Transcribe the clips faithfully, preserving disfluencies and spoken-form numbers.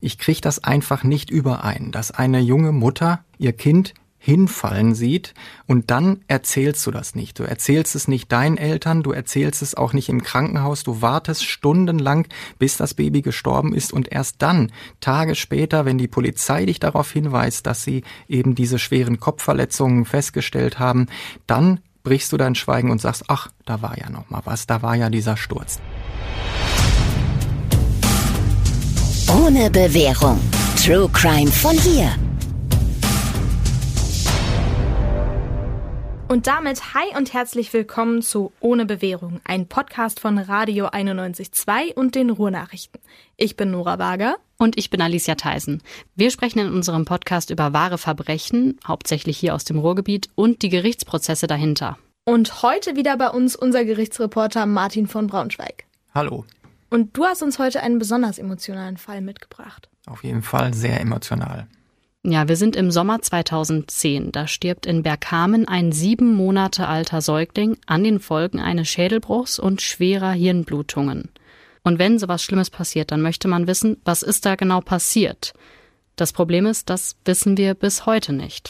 Ich kriege das einfach nicht überein, dass eine junge Mutter ihr Kind hinfallen sieht und dann erzählst du das nicht. Du erzählst es nicht deinen Eltern, du erzählst es auch nicht im Krankenhaus, du wartest stundenlang, bis das Baby gestorben ist und erst dann, Tage später, wenn die Polizei dich darauf hinweist, dass sie eben diese schweren Kopfverletzungen festgestellt haben, dann brichst du dein Schweigen und sagst, ach, da war ja noch mal was, da war ja dieser Sturz. Ohne Bewährung. True Crime von hier. Und damit hi und herzlich willkommen zu Ohne Bewährung, ein Podcast von Radio einundneunzig Komma zwei und den Ruhrnachrichten. Ich bin Nora Wager. Und ich bin Alicia Theisen. Wir sprechen in unserem Podcast über wahre Verbrechen, hauptsächlich hier aus dem Ruhrgebiet, und die Gerichtsprozesse dahinter. Und heute wieder bei uns unser Gerichtsreporter Martin von Braunschweig. Hallo. Und du hast uns heute einen besonders emotionalen Fall mitgebracht. Auf jeden Fall sehr emotional. Ja, wir sind im Sommer zweitausendzehn. Da stirbt in Bergkamen ein sieben Monate alter Säugling an den Folgen eines Schädelbruchs und schwerer Hirnblutungen. Und wenn sowas Schlimmes passiert, dann möchte man wissen, was ist da genau passiert? Das Problem ist, das wissen wir bis heute nicht.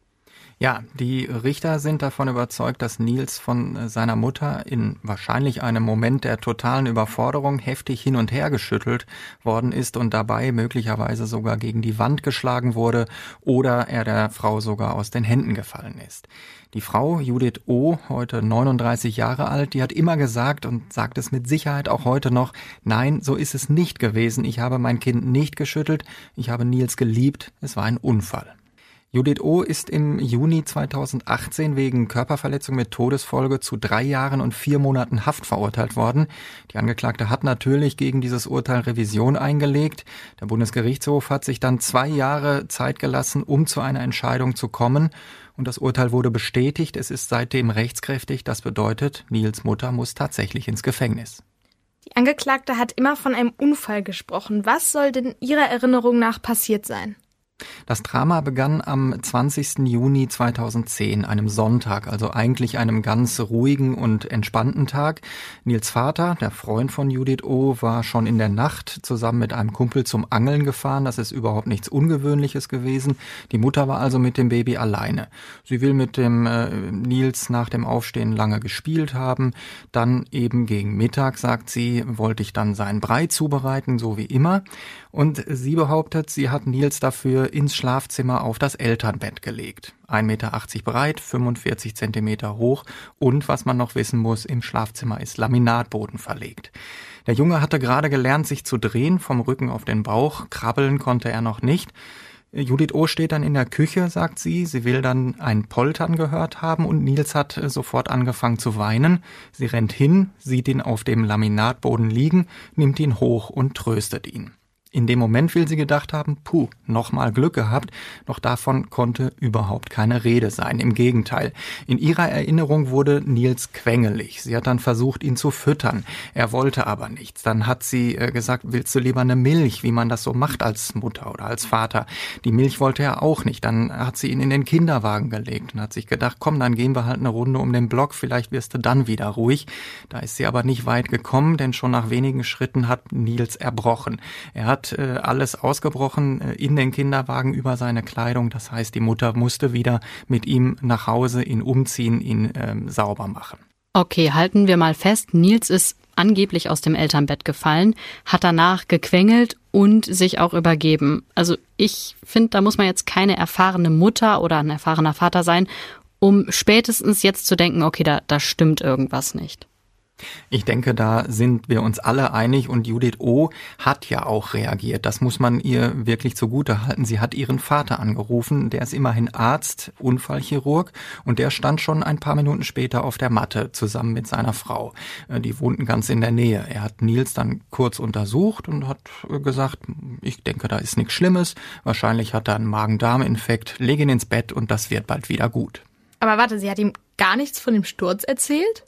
Ja, die Richter sind davon überzeugt, dass Nils von seiner Mutter in wahrscheinlich einem Moment der totalen Überforderung heftig hin und her geschüttelt worden ist und dabei möglicherweise sogar gegen die Wand geschlagen wurde oder er der Frau sogar aus den Händen gefallen ist. Die Frau, Judith O., heute neununddreißig Jahre alt, die hat immer gesagt und sagt es mit Sicherheit auch heute noch, nein, so ist es nicht gewesen. Ich habe mein Kind nicht geschüttelt, ich habe Nils geliebt, es war ein Unfall. Judith O. ist im Juni zweitausendachtzehn wegen Körperverletzung mit Todesfolge zu drei Jahren und vier Monaten Haft verurteilt worden. Die Angeklagte hat natürlich gegen dieses Urteil Revision eingelegt. Der Bundesgerichtshof hat sich dann zwei Jahre Zeit gelassen, um zu einer Entscheidung zu kommen. Und das Urteil wurde bestätigt. Es ist seitdem rechtskräftig. Das bedeutet, Nils Mutter muss tatsächlich ins Gefängnis. Die Angeklagte hat immer von einem Unfall gesprochen. Was soll denn Ihrer Erinnerung nach passiert sein? Das Drama begann am zwanzigsten Juni zweitausendzehn, einem Sonntag, also eigentlich einem ganz ruhigen und entspannten Tag. Nils Vater, der Freund von Judith O., war schon in der Nacht zusammen mit einem Kumpel zum Angeln gefahren. Das ist überhaupt nichts Ungewöhnliches gewesen. Die Mutter war also mit dem Baby alleine. Sie will mit dem äh, Nils nach dem Aufstehen lange gespielt haben. Dann eben gegen Mittag, sagt sie, wollte ich dann seinen Brei zubereiten, so wie immer. Und sie behauptet, sie hat Nils dafür ins Schlafzimmer auf das Elternbett gelegt. ein Meter achtzig breit, fünfundvierzig Zentimeter hoch und, was man noch wissen muss, im Schlafzimmer ist Laminatboden verlegt. Der Junge hatte gerade gelernt, sich zu drehen, vom Rücken auf den Bauch. Krabbeln konnte er noch nicht. Judith O. steht dann in der Küche, sagt sie. Sie will dann ein Poltern gehört haben und Nils hat sofort angefangen zu weinen. Sie rennt hin, sieht ihn auf dem Laminatboden liegen, nimmt ihn hoch und tröstet ihn. In dem Moment will sie gedacht haben, puh, nochmal Glück gehabt, doch davon konnte überhaupt keine Rede sein. Im Gegenteil, in ihrer Erinnerung wurde Nils quengelig. Sie hat dann versucht, ihn zu füttern. Er wollte aber nichts. Dann hat sie äh, gesagt, willst du lieber eine Milch, wie man das so macht als Mutter oder als Vater. Die Milch wollte er auch nicht. Dann hat sie ihn in den Kinderwagen gelegt und hat sich gedacht, komm, dann gehen wir halt eine Runde um den Block, vielleicht wirst du dann wieder ruhig. Da ist sie aber nicht weit gekommen, denn schon nach wenigen Schritten hat Nils erbrochen. Er hat alles ausgebrochen in den Kinderwagen über seine Kleidung. Das heißt, die Mutter musste wieder mit ihm nach Hause, ihn umziehen, ihn ähm, sauber machen. Okay, halten wir mal fest, Nils ist angeblich aus dem Elternbett gefallen, hat danach gequengelt und sich auch übergeben. Also ich finde, da muss man jetzt keine erfahrene Mutter oder ein erfahrener Vater sein, um spätestens jetzt zu denken, okay, da, da stimmt irgendwas nicht. Ich denke, da sind wir uns alle einig und Judith O. hat ja auch reagiert. Das muss man ihr wirklich zugute halten. Sie hat ihren Vater angerufen, der ist immerhin Arzt, Unfallchirurg und der stand schon ein paar Minuten später auf der Matte zusammen mit seiner Frau. Die wohnten ganz in der Nähe. Er hat Nils dann kurz untersucht und hat gesagt, ich denke, da ist nichts Schlimmes. Wahrscheinlich hat er einen Magen-Darm-Infekt. Leg ihn ins Bett und das wird bald wieder gut. Aber warte, sie hat ihm gar nichts von dem Sturz erzählt?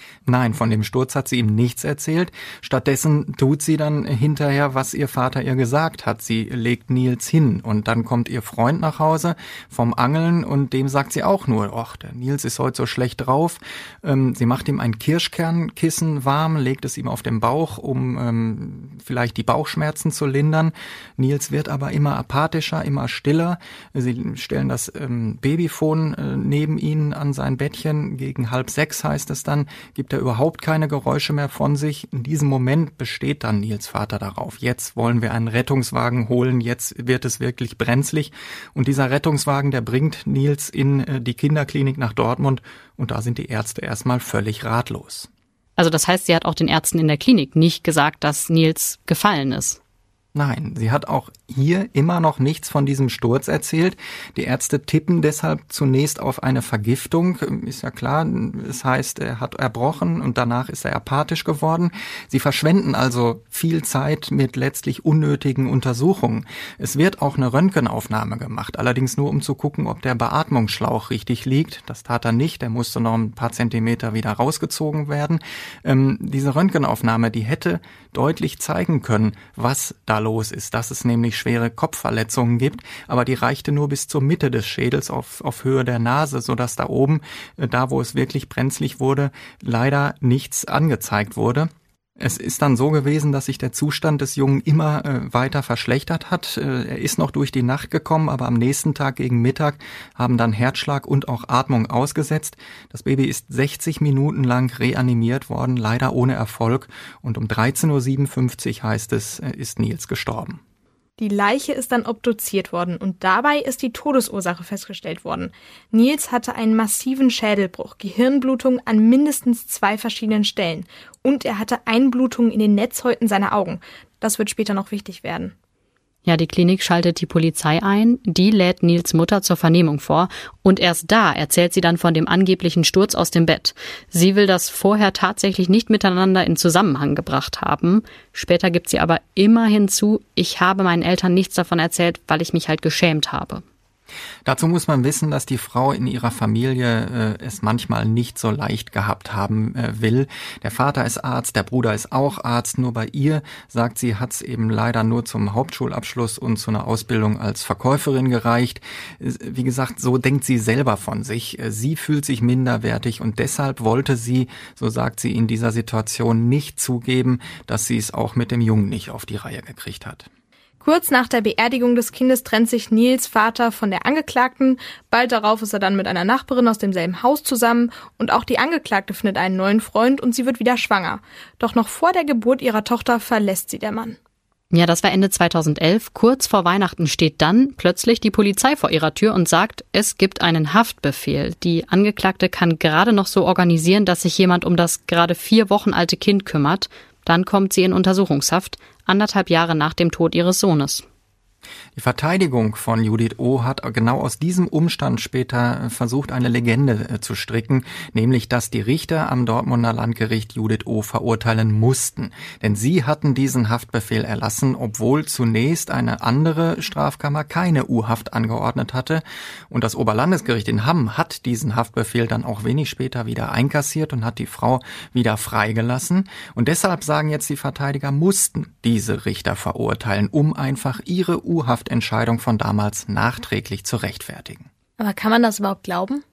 Nein, von dem Sturz hat sie ihm nichts erzählt. Stattdessen tut sie dann hinterher, was ihr Vater ihr gesagt hat. Sie legt Nils hin und dann kommt ihr Freund nach Hause vom Angeln und dem sagt sie auch nur, ach, der Nils ist heute so schlecht drauf. Ähm, sie macht ihm ein Kirschkernkissen warm, legt es ihm auf den Bauch, um ähm, vielleicht die Bauchschmerzen zu lindern. Nils wird aber immer apathischer, immer stiller. Sie stellen das ähm, Babyphon äh, neben ihn an sein Bettchen. Gegen halb sechs heißt es dann, gibt er überhaupt keine Geräusche mehr von sich. In diesem Moment besteht dann Nils Vater darauf. Jetzt wollen wir einen Rettungswagen holen, jetzt wird es wirklich brenzlig. Und dieser Rettungswagen, der bringt Nils in die Kinderklinik nach Dortmund und da sind die Ärzte erstmal völlig ratlos. Also das heißt, sie hat auch den Ärzten in der Klinik nicht gesagt, dass Nils gefallen ist? Nein, sie hat auch hier immer noch nichts von diesem Sturz erzählt. Die Ärzte tippen deshalb zunächst auf eine Vergiftung. Ist ja klar, es heißt, er hat erbrochen und danach ist er apathisch geworden. Sie verschwenden also viel Zeit mit letztlich unnötigen Untersuchungen. Es wird auch eine Röntgenaufnahme gemacht, allerdings nur um zu gucken, ob der Beatmungsschlauch richtig liegt. Das tat er nicht, der musste noch ein paar Zentimeter wieder rausgezogen werden. Ähm, diese Röntgenaufnahme, die hätte deutlich zeigen können, was da los ist, dass es nämlich schwere Kopfverletzungen gibt, aber die reichte nur bis zur Mitte des Schädels auf, auf Höhe der Nase, sodass da oben, da wo es wirklich brenzlig wurde, leider nichts angezeigt wurde. Es ist dann so gewesen, dass sich der Zustand des Jungen immer äh, weiter verschlechtert hat. Äh, er ist noch durch die Nacht gekommen, aber am nächsten Tag gegen Mittag haben dann Herzschlag und auch Atmung ausgesetzt. Das Baby ist sechzig Minuten lang reanimiert worden, leider ohne Erfolg. Und um dreizehn Uhr siebenundfünfzig heißt es, äh, ist Nils gestorben. Die Leiche ist dann obduziert worden und dabei ist die Todesursache festgestellt worden. Nils hatte einen massiven Schädelbruch, Gehirnblutung an mindestens zwei verschiedenen Stellen und er hatte Einblutungen in den Netzhäuten seiner Augen. Das wird später noch wichtig werden. Ja, die Klinik schaltet die Polizei ein, die lädt Nils Mutter zur Vernehmung vor und erst da erzählt sie dann von dem angeblichen Sturz aus dem Bett. Sie will das vorher tatsächlich nicht miteinander in Zusammenhang gebracht haben. Später gibt sie aber immer hinzu, ich habe meinen Eltern nichts davon erzählt, weil ich mich halt geschämt habe. Dazu muss man wissen, dass die Frau in ihrer Familie äh, es manchmal nicht so leicht gehabt haben äh, will. Der Vater ist Arzt, der Bruder ist auch Arzt. Nur bei ihr, sagt sie, hat es eben leider nur zum Hauptschulabschluss und zu einer Ausbildung als Verkäuferin gereicht. Wie gesagt, so denkt sie selber von sich. Sie fühlt sich minderwertig und deshalb wollte sie, so sagt sie, in dieser Situation nicht zugeben, dass sie es auch mit dem Jungen nicht auf die Reihe gekriegt hat. Kurz nach der Beerdigung des Kindes trennt sich Nils Vater von der Angeklagten. Bald darauf ist er dann mit einer Nachbarin aus demselben Haus zusammen und auch die Angeklagte findet einen neuen Freund und sie wird wieder schwanger. Doch noch vor der Geburt ihrer Tochter verlässt sie der Mann. Ja, das war Ende zweitausendelf. Kurz vor Weihnachten steht dann plötzlich die Polizei vor ihrer Tür und sagt, es gibt einen Haftbefehl. Die Angeklagte kann gerade noch so organisieren, dass sich jemand um das gerade vier Wochen alte Kind kümmert. Dann kommt sie in Untersuchungshaft, anderthalb Jahre nach dem Tod ihres Sohnes. Die Verteidigung von Judith O. hat genau aus diesem Umstand später versucht, eine Legende zu stricken, nämlich, dass die Richter am Dortmunder Landgericht Judith O. verurteilen mussten. Denn sie hatten diesen Haftbefehl erlassen, obwohl zunächst eine andere Strafkammer keine U-Haft angeordnet hatte. Und das Oberlandesgericht in Hamm hat diesen Haftbefehl dann auch wenig später wieder einkassiert und hat die Frau wieder freigelassen. Und deshalb sagen jetzt die Verteidiger, mussten diese Richter verurteilen, um einfach ihre U-Haftentscheidung von damals nachträglich zu rechtfertigen. Aber kann man das überhaupt glauben?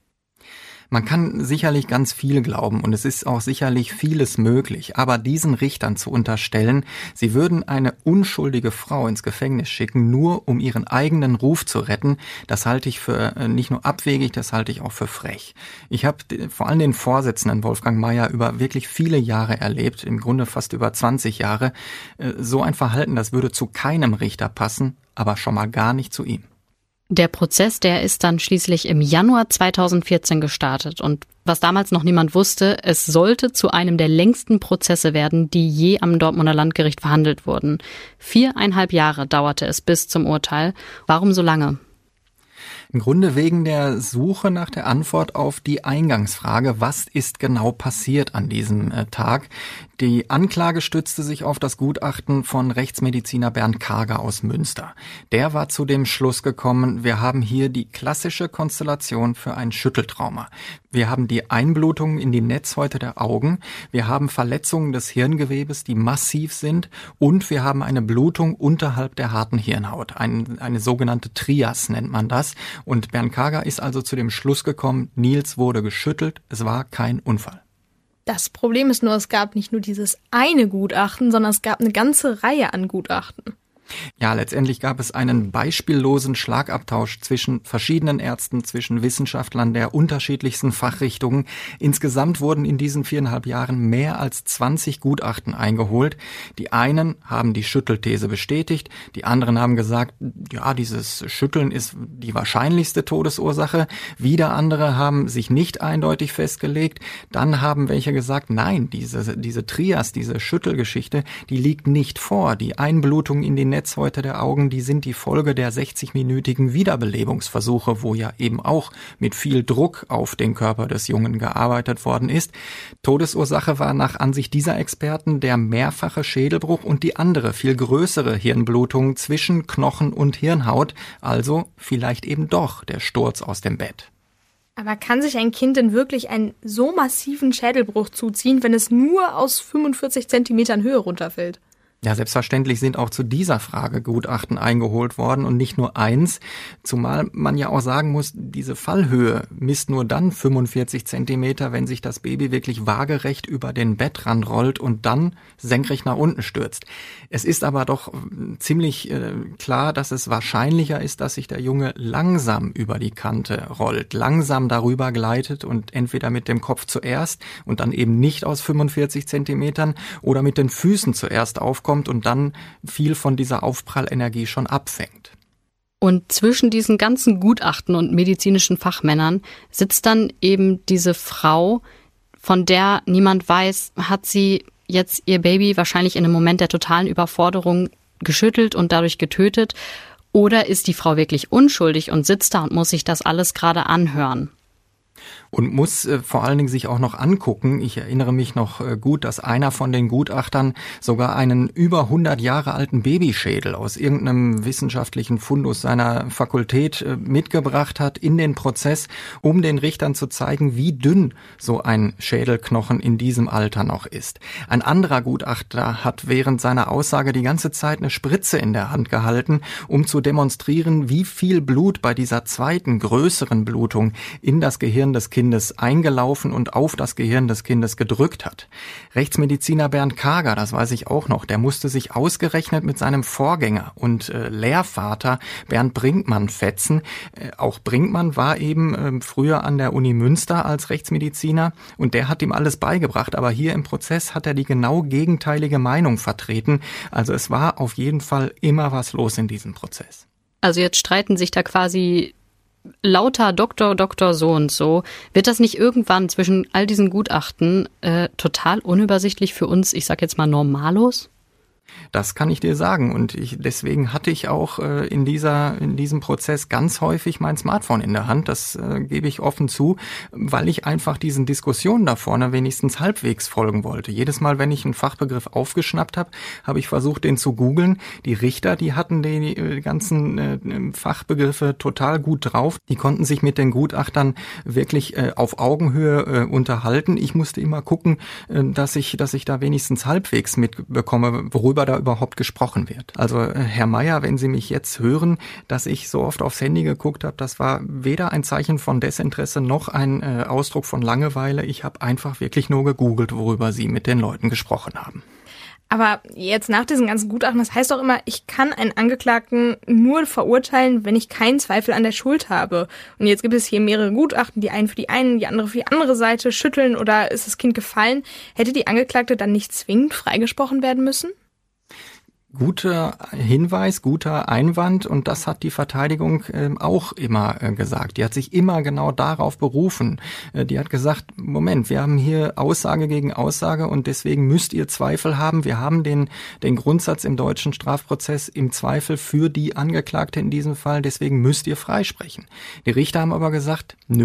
Man kann sicherlich ganz viel glauben und es ist auch sicherlich vieles möglich, aber diesen Richtern zu unterstellen, sie würden eine unschuldige Frau ins Gefängnis schicken, nur um ihren eigenen Ruf zu retten, das halte ich für nicht nur abwegig, das halte ich auch für frech. Ich habe vor allem den Vorsitzenden Wolfgang Meier über wirklich viele Jahre erlebt, im Grunde fast über zwanzig Jahre. So ein Verhalten, das würde zu keinem Richter passen, aber schon mal gar nicht zu ihm. Der Prozess, der ist dann schließlich im Januar zweitausendvierzehn gestartet und was damals noch niemand wusste, es sollte zu einem der längsten Prozesse werden, die je am Dortmunder Landgericht verhandelt wurden. Viereinhalb Jahre dauerte es bis zum Urteil. Warum so lange? Im Grunde wegen der Suche nach der Antwort auf die Eingangsfrage, was ist genau passiert an diesem äh, Tag. Die Anklage stützte sich auf das Gutachten von Rechtsmediziner Bernd Karger aus Münster. Der war zu dem Schluss gekommen, wir haben hier die klassische Konstellation für ein Schütteltrauma. Wir haben die Einblutungen in die Netzhäute der Augen, wir haben Verletzungen des Hirngewebes, die massiv sind, und wir haben eine Blutung unterhalb der harten Hirnhaut. Ein, eine sogenannte Trias nennt man das. Und Bernd Karger ist also zu dem Schluss gekommen, Nils wurde geschüttelt, es war kein Unfall. Das Problem ist nur, es gab nicht nur dieses eine Gutachten, sondern es gab eine ganze Reihe an Gutachten. Ja, letztendlich gab es einen beispiellosen Schlagabtausch zwischen verschiedenen Ärzten, zwischen Wissenschaftlern der unterschiedlichsten Fachrichtungen. Insgesamt wurden in diesen viereinhalb Jahren mehr als zwanzig Gutachten eingeholt. Die einen haben die Schüttelthese bestätigt, die anderen haben gesagt, ja, dieses Schütteln ist die wahrscheinlichste Todesursache. Wieder andere haben sich nicht eindeutig festgelegt. Dann haben welche gesagt, nein, diese, diese Trias, diese Schüttelgeschichte, die liegt nicht vor. Die Einblutung in die Netzhäute der Augen, die sind die Folge der sechzig-minütigen Wiederbelebungsversuche, wo ja eben auch mit viel Druck auf den Körper des Jungen gearbeitet worden ist. Todesursache war nach Ansicht dieser Experten der mehrfache Schädelbruch und die andere, viel größere Hirnblutung zwischen Knochen und Hirnhaut, also vielleicht eben doch der Sturz aus dem Bett. Aber kann sich ein Kind denn wirklich einen so massiven Schädelbruch zuziehen, wenn es nur aus fünfundvierzig Zentimetern Höhe runterfällt? Ja, selbstverständlich sind auch zu dieser Frage Gutachten eingeholt worden und nicht nur eins, zumal man ja auch sagen muss, diese Fallhöhe misst nur dann fünfundvierzig Zentimeter, wenn sich das Baby wirklich waagerecht über den Bettrand rollt und dann senkrecht nach unten stürzt. Es ist aber doch ziemlich äh, klar, dass es wahrscheinlicher ist, dass sich der Junge langsam über die Kante rollt, langsam darüber gleitet und entweder mit dem Kopf zuerst und dann eben nicht aus fünfundvierzig Zentimetern oder mit den Füßen zuerst aufkommt und dann viel von dieser Aufprallenergie schon abfängt. Und zwischen diesen ganzen Gutachten und medizinischen Fachmännern sitzt dann eben diese Frau, von der niemand weiß, hat sie jetzt ihr Baby wahrscheinlich in einem Moment der totalen Überforderung geschüttelt und dadurch getötet, oder ist die Frau wirklich unschuldig und sitzt da und muss sich das alles gerade anhören? Und muss äh, vor allen Dingen sich auch noch angucken. Ich erinnere mich noch äh, gut, dass einer von den Gutachtern sogar einen über hundert Jahre alten Babyschädel aus irgendeinem wissenschaftlichen Fundus seiner Fakultät äh, mitgebracht hat in den Prozess, um den Richtern zu zeigen, wie dünn so ein Schädelknochen in diesem Alter noch ist. Ein anderer Gutachter hat während seiner Aussage die ganze Zeit eine Spritze in der Hand gehalten, um zu demonstrieren, wie viel Blut bei dieser zweiten, größeren Blutung in das Gehirn des Kindes eingelaufen und auf das Gehirn des Kindes gedrückt hat. Rechtsmediziner Bernd Karger, das weiß ich auch noch, der musste sich ausgerechnet mit seinem Vorgänger und äh, Lehrvater Bernd Brinkmann fetzen. Äh, auch Brinkmann war eben äh, früher an der Uni Münster als Rechtsmediziner und der hat ihm alles beigebracht, aber hier im Prozess hat er die genau gegenteilige Meinung vertreten. Also es war auf jeden Fall immer was los in diesem Prozess. Also jetzt streiten sich da quasi lauter Doktor, Doktor so und so. Wird das nicht irgendwann zwischen all diesen Gutachten äh, total unübersichtlich für uns, ich sag jetzt mal Normalos? Das kann ich dir sagen und ich, deswegen hatte ich auch äh, in dieser in diesem Prozess ganz häufig mein Smartphone in der Hand. Das äh, gebe ich offen zu, weil ich einfach diesen Diskussionen da vorne wenigstens halbwegs folgen wollte. Jedes Mal, wenn ich einen Fachbegriff aufgeschnappt habe, habe ich versucht, den zu googeln. Die Richter, die hatten die, die ganzen äh, Fachbegriffe total gut drauf. Die konnten sich mit den Gutachtern wirklich äh, auf Augenhöhe äh, unterhalten. Ich musste immer gucken, äh, dass ich dass ich da wenigstens halbwegs mitbekomme, worüber da überhaupt gesprochen wird. Also Herr Meier, wenn Sie mich jetzt hören, dass ich so oft aufs Handy geguckt habe, das war weder ein Zeichen von Desinteresse noch ein äh, Ausdruck von Langeweile. Ich habe einfach wirklich nur gegoogelt, worüber Sie mit den Leuten gesprochen haben. Aber jetzt nach diesen ganzen Gutachten, das heißt doch immer, ich kann einen Angeklagten nur verurteilen, wenn ich keinen Zweifel an der Schuld habe. Und jetzt gibt es hier mehrere Gutachten, die einen für die eine, die andere für die andere Seite schütteln oder ist das Kind gefallen. Hätte die Angeklagte dann nicht zwingend freigesprochen werden müssen? Guter Hinweis, guter Einwand und das hat die Verteidigung äh, auch immer äh, gesagt. Die hat sich immer genau darauf berufen. Äh, die hat gesagt, Moment, wir haben hier Aussage gegen Aussage und deswegen müsst ihr Zweifel haben. Wir haben den, den Grundsatz im deutschen Strafprozess im Zweifel für die Angeklagte in diesem Fall, deswegen müsst ihr freisprechen. Die Richter haben aber gesagt, nö,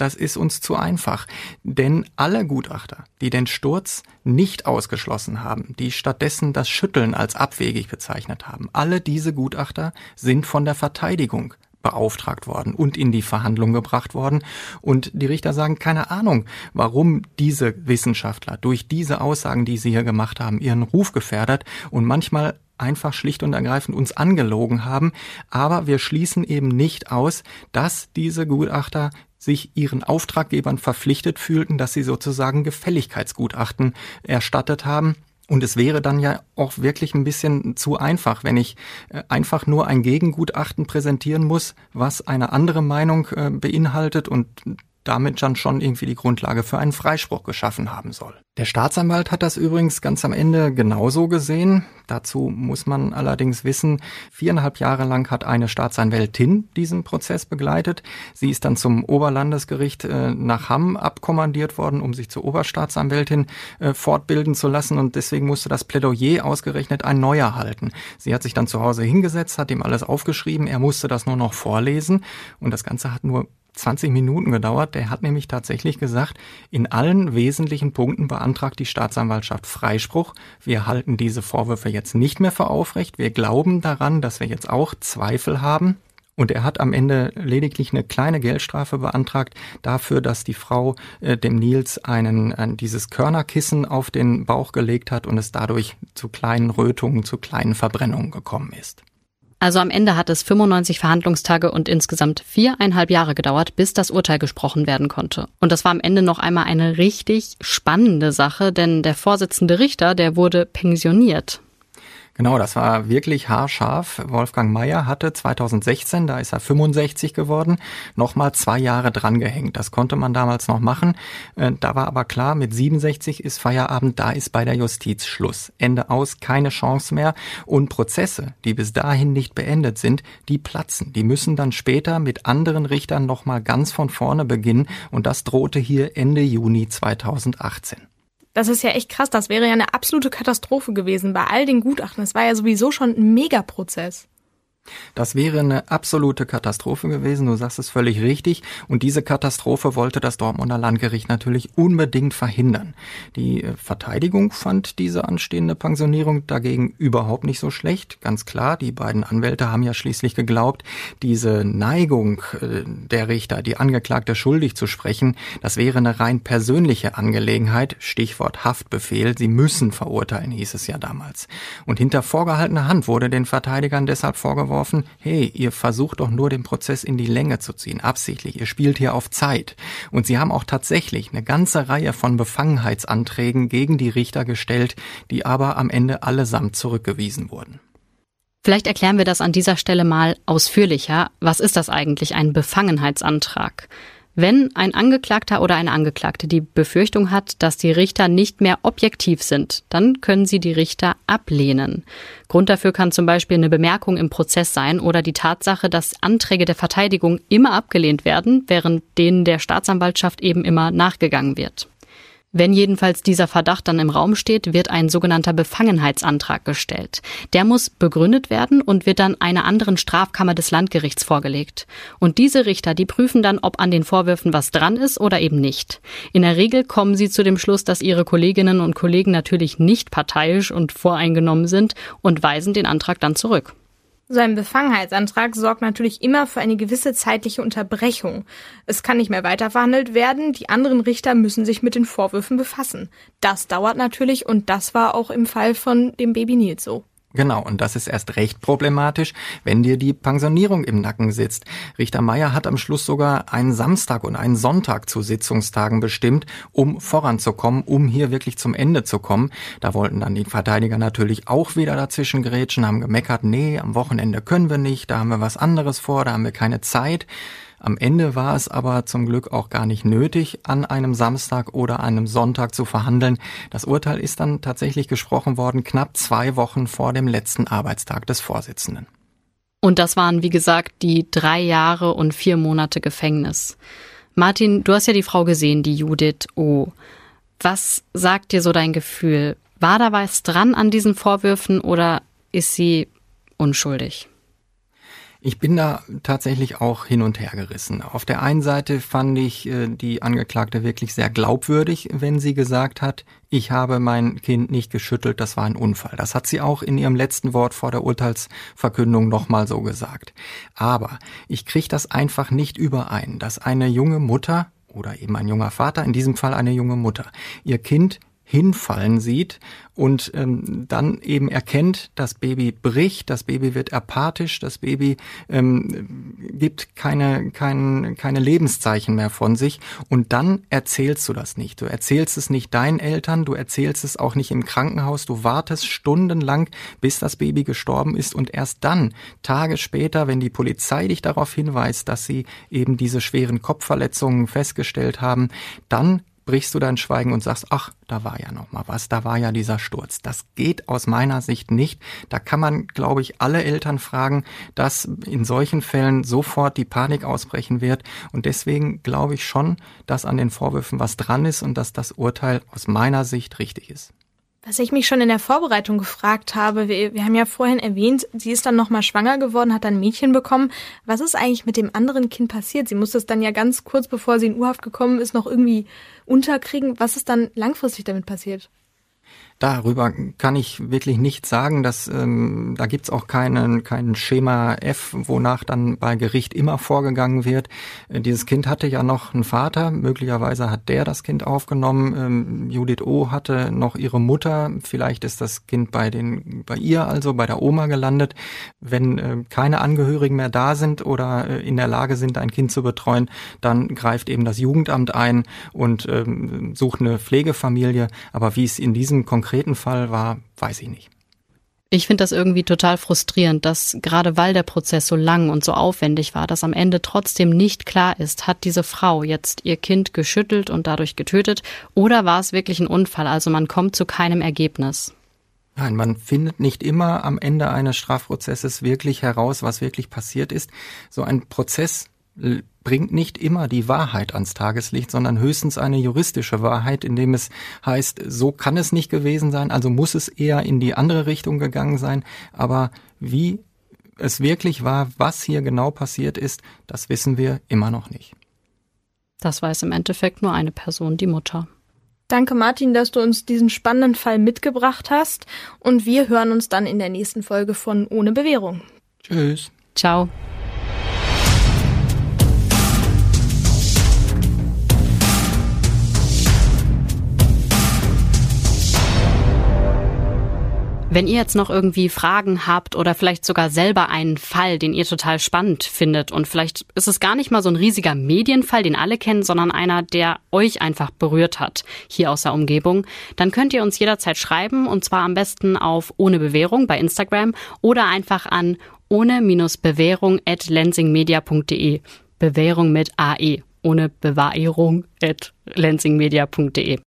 das ist uns zu einfach. Denn alle Gutachter, die den Sturz nicht ausgeschlossen haben, die stattdessen das Schütteln als abwegig bezeichnet haben, alle diese Gutachter sind von der Verteidigung beauftragt worden und in die Verhandlung gebracht worden. Und die Richter sagen, keine Ahnung, warum diese Wissenschaftler durch diese Aussagen, die sie hier gemacht haben, ihren Ruf gefährdet und manchmal einfach schlicht und ergreifend uns angelogen haben. Aber wir schließen eben nicht aus, dass diese Gutachter sich ihren Auftraggebern verpflichtet fühlten, dass sie sozusagen Gefälligkeitsgutachten erstattet haben. Und es wäre dann ja auch wirklich ein bisschen zu einfach, wenn ich einfach nur ein Gegengutachten präsentieren muss, was eine andere Meinung beinhaltet und damit dann schon irgendwie die Grundlage für einen Freispruch geschaffen haben soll. Der Staatsanwalt hat das übrigens ganz am Ende genauso gesehen. Dazu muss man allerdings wissen, viereinhalb Jahre lang hat eine Staatsanwältin diesen Prozess begleitet. Sie ist dann zum Oberlandesgericht äh, nach Hamm abkommandiert worden, um sich zur Oberstaatsanwältin äh, fortbilden zu lassen. Und deswegen musste das Plädoyer ausgerechnet ein neuer halten. Sie hat sich dann zu Hause hingesetzt, hat ihm alles aufgeschrieben. Er musste das nur noch vorlesen. Und das Ganze hat nur zwanzig Minuten gedauert. Der hat nämlich tatsächlich gesagt, in allen wesentlichen Punkten beantragt die Staatsanwaltschaft Freispruch. Wir halten diese Vorwürfe jetzt nicht mehr für aufrecht. Wir glauben daran, dass wir jetzt auch Zweifel haben. Und er hat am Ende lediglich eine kleine Geldstrafe beantragt dafür, dass die Frau äh, dem Nils einen, ein, dieses Körnerkissen auf den Bauch gelegt hat und es dadurch zu kleinen Rötungen, zu kleinen Verbrennungen gekommen ist. Also am Ende hat es fünfundneunzig Verhandlungstage und insgesamt viereinhalb Jahre gedauert, bis das Urteil gesprochen werden konnte. Und das war am Ende noch einmal eine richtig spannende Sache, denn der Vorsitzende Richter, der wurde pensioniert. Genau, das war wirklich haarscharf. Wolfgang Meier hatte zweitausendsechzehn, da ist er fünfundsechzig geworden, nochmal zwei Jahre drangehängt. Das konnte man damals noch machen. Da war aber klar, mit siebenundsechzig ist Feierabend, da ist bei der Justiz Schluss. Ende aus, keine Chance mehr. Und Prozesse, die bis dahin nicht beendet sind, die platzen. Die müssen dann später mit anderen Richtern nochmal ganz von vorne beginnen. Und das drohte hier Ende Juni zweitausendachtzehn. Das ist ja echt krass. Das wäre ja eine absolute Katastrophe gewesen bei all den Gutachten. Es war ja sowieso schon ein Megaprozess. Das wäre eine absolute Katastrophe gewesen, du sagst es völlig richtig. Und diese Katastrophe wollte das Dortmunder Landgericht natürlich unbedingt verhindern. Die Verteidigung fand diese anstehende Pensionierung dagegen überhaupt nicht so schlecht. Ganz klar, die beiden Anwälte haben ja schließlich geglaubt, diese Neigung der Richter, die Angeklagte schuldig zu sprechen, das wäre eine rein persönliche Angelegenheit. Stichwort Haftbefehl, sie müssen verurteilen, hieß es ja damals. Und hinter vorgehaltener Hand wurde den Verteidigern deshalb vorgeworfen, hey, ihr versucht doch nur den Prozess in die Länge zu ziehen, absichtlich, ihr spielt hier auf Zeit. Und sie haben auch tatsächlich eine ganze Reihe von Befangenheitsanträgen gegen die Richter gestellt, die aber am Ende allesamt zurückgewiesen wurden. Vielleicht erklären wir das an dieser Stelle mal ausführlicher. Was ist das eigentlich, ein Befangenheitsantrag? Wenn ein Angeklagter oder eine Angeklagte die Befürchtung hat, dass die Richter nicht mehr objektiv sind, dann können sie die Richter ablehnen. Grund dafür kann zum Beispiel eine Bemerkung im Prozess sein oder die Tatsache, dass Anträge der Verteidigung immer abgelehnt werden, während denen der Staatsanwaltschaft eben immer nachgegangen wird. Wenn jedenfalls dieser Verdacht dann im Raum steht, wird ein sogenannter Befangenheitsantrag gestellt. Der muss begründet werden und wird dann einer anderen Strafkammer des Landgerichts vorgelegt. Und diese Richter, die prüfen dann, ob an den Vorwürfen was dran ist oder eben nicht. In der Regel kommen sie zu dem Schluss, dass ihre Kolleginnen und Kollegen natürlich nicht parteiisch und voreingenommen sind und weisen den Antrag dann zurück. So ein Befangenheitsantrag sorgt natürlich immer für eine gewisse zeitliche Unterbrechung. Es kann nicht mehr weiterverhandelt werden, die anderen Richter müssen sich mit den Vorwürfen befassen. Das dauert natürlich und das war auch im Fall von dem Baby Nils so. Genau, und das ist erst recht problematisch, wenn dir die Pensionierung im Nacken sitzt. Richter Meier hat am Schluss sogar einen Samstag und einen Sonntag zu Sitzungstagen bestimmt, um voranzukommen, um hier wirklich zum Ende zu kommen. Da wollten dann die Verteidiger natürlich auch wieder dazwischen grätschen, haben gemeckert, nee, am Wochenende können wir nicht, da haben wir was anderes vor, da haben wir keine Zeit. Am Ende war es aber zum Glück auch gar nicht nötig, an einem Samstag oder einem Sonntag zu verhandeln. Das Urteil ist dann tatsächlich gesprochen worden, knapp zwei Wochen vor dem letzten Arbeitstag des Vorsitzenden. Und das waren, wie gesagt, die drei Jahre und vier Monate Gefängnis. Martin, du hast ja die Frau gesehen, die Judith O. Was sagt dir so dein Gefühl? War da was dran an diesen Vorwürfen oder ist sie unschuldig? Ich bin da tatsächlich auch hin und her gerissen. Auf der einen Seite fand ich äh, die Angeklagte wirklich sehr glaubwürdig, wenn sie gesagt hat, ich habe mein Kind nicht geschüttelt, das war ein Unfall. Das hat sie auch in ihrem letzten Wort vor der Urteilsverkündung nochmal so gesagt. Aber ich kriege das einfach nicht überein, dass eine junge Mutter oder eben ein junger Vater, in diesem Fall eine junge Mutter, ihr Kind hinfallen sieht und ähm, dann eben erkennt, das Baby bricht, das Baby wird apathisch, das Baby ähm, gibt keine, kein, keine Lebenszeichen mehr von sich und dann erzählst du das nicht. Du erzählst es nicht deinen Eltern, du erzählst es auch nicht im Krankenhaus, du wartest stundenlang, bis das Baby gestorben ist und erst dann, Tage später, wenn die Polizei dich darauf hinweist, dass sie eben diese schweren Kopfverletzungen festgestellt haben, dann brichst du dein Schweigen und sagst, ach, da war ja noch mal was, da war ja dieser Sturz. Das geht aus meiner Sicht nicht. Da kann man, glaube ich, alle Eltern fragen, dass in solchen Fällen sofort die Panik ausbrechen wird. Und deswegen glaube ich schon, dass an den Vorwürfen was dran ist und dass das Urteil aus meiner Sicht richtig ist. Was ich mich schon in der Vorbereitung gefragt habe, wir, wir haben ja vorhin erwähnt, sie ist dann nochmal schwanger geworden, hat dann ein Mädchen bekommen. Was ist eigentlich mit dem anderen Kind passiert? Sie musste es dann ja ganz kurz, bevor sie in U-Haft gekommen ist, noch irgendwie unterkriegen. Was ist dann langfristig damit passiert? Darüber kann ich wirklich nichts sagen. Dass, ähm, da gibt's auch keinen kein Schema F, wonach dann bei Gericht immer vorgegangen wird. Äh, dieses Kind hatte ja noch einen Vater. Möglicherweise hat der das Kind aufgenommen. Ähm, Judith O. hatte noch ihre Mutter. Vielleicht ist das Kind bei den bei ihr, also bei der Oma gelandet. Wenn äh, keine Angehörigen mehr da sind oder äh, in der Lage sind, ein Kind zu betreuen, dann greift eben das Jugendamt ein und ähm, sucht eine Pflegefamilie. Aber wie es in diesem konkreten Fall war, weiß ich nicht. Ich finde das irgendwie total frustrierend, dass gerade weil der Prozess so lang und so aufwendig war, dass am Ende trotzdem nicht klar ist, hat diese Frau jetzt ihr Kind geschüttelt und dadurch getötet oder war es wirklich ein Unfall? Also man kommt zu keinem Ergebnis. Nein, man findet nicht immer am Ende eines Strafprozesses wirklich heraus, was wirklich passiert ist. So ein Prozess bringt nicht immer die Wahrheit ans Tageslicht, sondern höchstens eine juristische Wahrheit, indem es heißt, so kann es nicht gewesen sein, also muss es eher in die andere Richtung gegangen sein. Aber wie es wirklich war, was hier genau passiert ist, das wissen wir immer noch nicht. Das weiß im Endeffekt nur eine Person, die Mutter. Danke, Martin, dass du uns diesen spannenden Fall mitgebracht hast. Und wir hören uns dann in der nächsten Folge von Ohne Bewährung. Tschüss. Ciao. Wenn ihr jetzt noch irgendwie Fragen habt oder vielleicht sogar selber einen Fall, den ihr total spannend findet und vielleicht ist es gar nicht mal so ein riesiger Medienfall, den alle kennen, sondern einer, der euch einfach berührt hat, hier aus der Umgebung, dann könnt ihr uns jederzeit schreiben und zwar am besten auf Ohne Bewährung bei Instagram oder einfach an ohne-bewährung at lensingmedia punkt de. Bewährung mit A E. Ohne Bewahrung at lensingmedia punkt de.